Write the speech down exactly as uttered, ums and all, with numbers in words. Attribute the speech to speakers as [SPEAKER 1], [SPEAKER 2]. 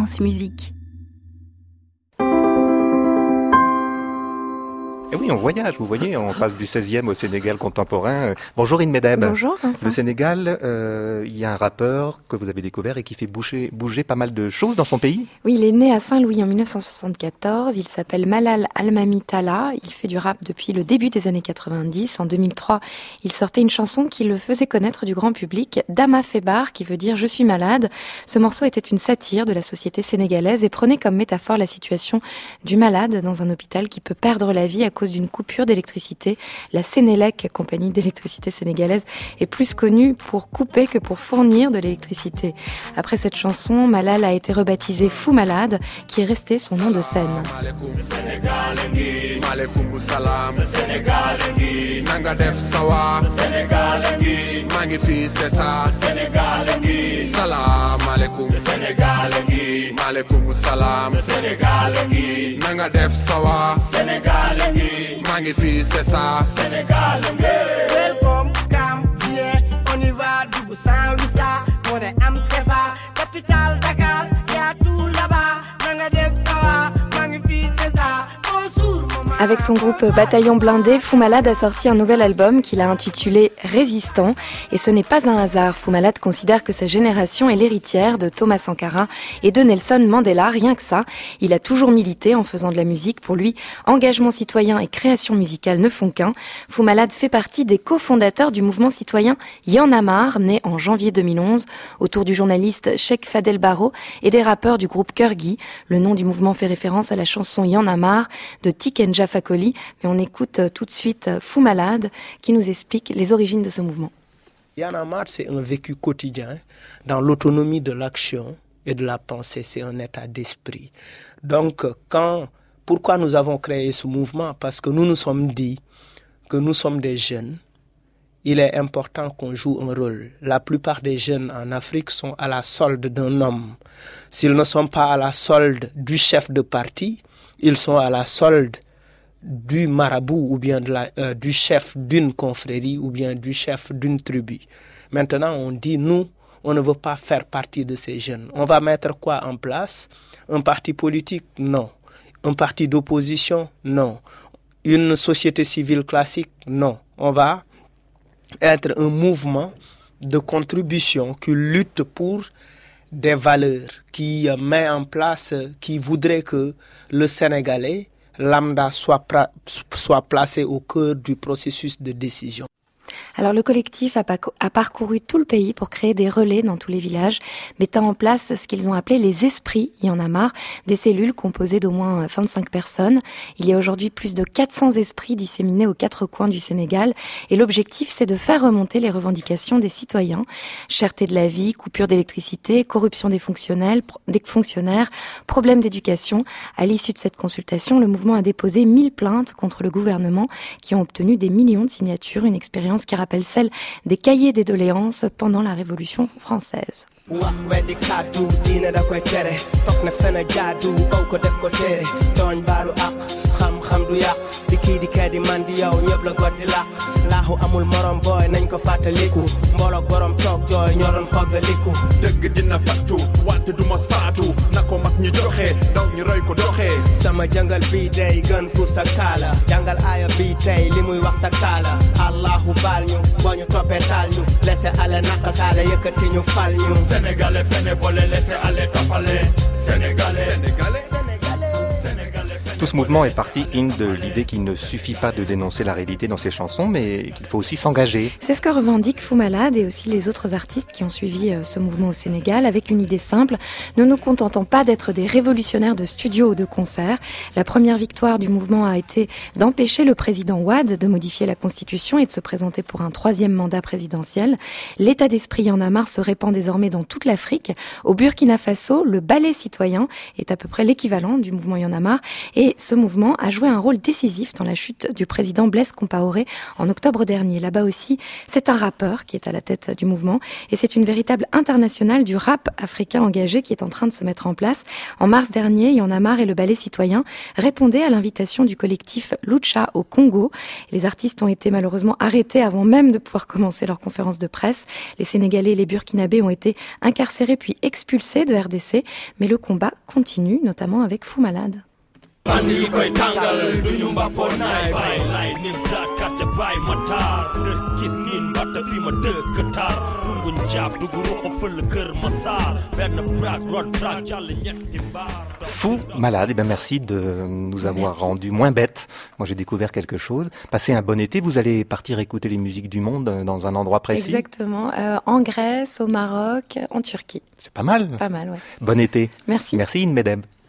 [SPEAKER 1] France Musique.
[SPEAKER 2] Et oui, on voyage, vous voyez, on passe du seizième au Sénégal contemporain. Bonjour Ine Medeb.
[SPEAKER 1] Bonjour Vincent.
[SPEAKER 2] Le Sénégal, euh, il y a un rappeur que vous avez découvert et qui fait bouger, bouger pas mal de choses dans son pays.
[SPEAKER 1] Oui, il est né à Saint-Louis en dix-neuf cent soixante-quatorze. Il s'appelle Malal Almami Talla. Il fait du rap depuis le début des années quatre-vingt-dix. En deux mille trois, il sortait une chanson qui le faisait connaître du grand public, Dama Febar, qui veut dire « Je suis malade ». Ce morceau était une satire de la société sénégalaise et prenait comme métaphore la situation du malade dans un hôpital qui peut perdre la vie à cause d'une coupure d'électricité. La Sénélec, compagnie d'électricité sénégalaise, est plus connue pour couper que pour fournir de l'électricité. Après cette chanson, Malal a été rebaptisé Fou Malade, qui est resté son nom de scène.
[SPEAKER 3] Magnifique, c'est ça. Sénégal, welcome, come, viens, on y va, Dougou sans visa, on est Amsterdam, capitale Dakar, y'a tout là-bas, Nanga Def Sawa, magnifique, c'est ça.
[SPEAKER 1] Avec son groupe Bataillon Blindé, Fou Malade a sorti un nouvel album qu'il a intitulé Résistant. Et ce n'est pas un hasard. Fou Malade considère que sa génération est l'héritière de Thomas Sankara et de Nelson Mandela. Rien que ça, il a toujours milité en faisant de la musique. Pour lui, engagement citoyen et création musicale ne font qu'un. Fou Malade fait partie des cofondateurs du mouvement citoyen Y'en a marre, né en janvier deux mille onze, autour du journaliste Cheikh Fadel Barro et des rappeurs du groupe Kër Gi. Le nom du mouvement fait référence à la chanson Y'en a marre de Tikenja Fakoly, mais on écoute tout de suite Fou Malade qui nous explique les origines de ce mouvement.
[SPEAKER 4] Y'en a marre, c'est un vécu quotidien dans l'autonomie de l'action et de la pensée, c'est un état d'esprit. Donc, quand, pourquoi nous avons créé ce mouvement? Parce que nous nous sommes dit que nous sommes des jeunes. Il est important qu'on joue un rôle. La plupart des jeunes en Afrique sont à la solde d'un homme. S'ils ne sont pas à la solde du chef de parti, ils sont à la solde du marabout ou bien de la, euh, du chef d'une confrérie ou bien du chef d'une tribu. Maintenant, on dit, nous, on ne veut pas faire partie de ces jeunes. On va mettre quoi en place? Un parti politique? Non. Un parti d'opposition? Non. Une société civile classique? Non. On va être un mouvement de contribution qui lutte pour des valeurs, qui met en place, qui voudrait que le Sénégalais lambda soit, pra- soit placé au cœur du processus de décision.
[SPEAKER 1] Alors le collectif a, paco- a parcouru tout le pays pour créer des relais dans tous les villages, mettant en place ce qu'ils ont appelé les esprits, Y'en a marre, des cellules composées d'au moins vingt-cinq personnes. Il y a aujourd'hui plus de quatre cents esprits disséminés aux quatre coins du Sénégal et l'objectif c'est de faire remonter les revendications des citoyens. Cherté de la vie, coupure d'électricité, corruption des fonctionnaires, des fonctionnaires, problèmes d'éducation. À l'issue de cette consultation, le mouvement a déposé mille plaintes contre le gouvernement qui ont obtenu des millions de signatures, une expérience qui rappelle celle des cahiers des doléances pendant la Révolution française.
[SPEAKER 4] wax weddi kàddu diine da koy tere foog ne fen a jaadu on ko def ko tere tooñ baalu ak xam-xam du yàq di kii di kee di man di yow ñëpp la god di làq laaxu amul morom booy nañ ko fàttaliku mbooloog borom toog jooy ñoo doon xoggaliku
[SPEAKER 5] dëgg dina fattu wante du mos faatu na ko mag ñi joxe ndaw ñi roy ko doxee
[SPEAKER 4] sama jàngal bi day gën fuuf sa kaala jàngal aaya bi tey li muy wax sa kaala allahu baal ñu boo ñu toppee taal ñu laisser aller naka saale yëkkati ñu fal ñu
[SPEAKER 5] Sénégalais bénévole, laissez aller tapaler. Sénégalais, Sénégalais,
[SPEAKER 2] Tout ce mouvement est parti, in, de l'idée qu'il ne suffit pas de dénoncer la réalité dans ses chansons, mais qu'il faut aussi s'engager.
[SPEAKER 1] C'est ce que revendiquent Fou Malade et aussi les autres artistes qui ont suivi ce mouvement au Sénégal avec une idée simple. Ne nous contentons pas d'être des révolutionnaires de studio ou de concert. La première victoire du mouvement a été d'empêcher le président Wade de modifier la Constitution et de se présenter pour un troisième mandat présidentiel. L'état d'esprit Y'en a marre se répand désormais dans toute l'Afrique. Au Burkina Faso, le ballet citoyen est à peu près l'équivalent du mouvement Y'en a marre et Et ce mouvement a joué un rôle décisif dans la chute du président Blaise Compaoré en octobre dernier. Là-bas aussi, c'est un rappeur qui est à la tête du mouvement et c'est une véritable internationale du rap africain engagé qui est en train de se mettre en place. En mars dernier, Y en a marre et le Ballet Citoyen répondaient à l'invitation du collectif Lucha au Congo. Les artistes ont été malheureusement arrêtés avant même de pouvoir commencer leur conférence de presse. Les Sénégalais et les Burkinabés ont été incarcérés puis expulsés de R D C, mais le combat continue, notamment avec Fou Malade.
[SPEAKER 2] Fou Malade, eh bien merci de nous avoir merci. rendu moins bêtes. Moi j'ai découvert quelque chose. Passez un bon été, vous allez partir écouter les musiques du monde dans un endroit précis.
[SPEAKER 1] Exactement, euh, en Grèce, au Maroc, en Turquie.
[SPEAKER 2] C'est pas mal.
[SPEAKER 1] Pas mal, ouais.
[SPEAKER 2] Bon été.
[SPEAKER 1] Merci.
[SPEAKER 2] Merci Inmedeb.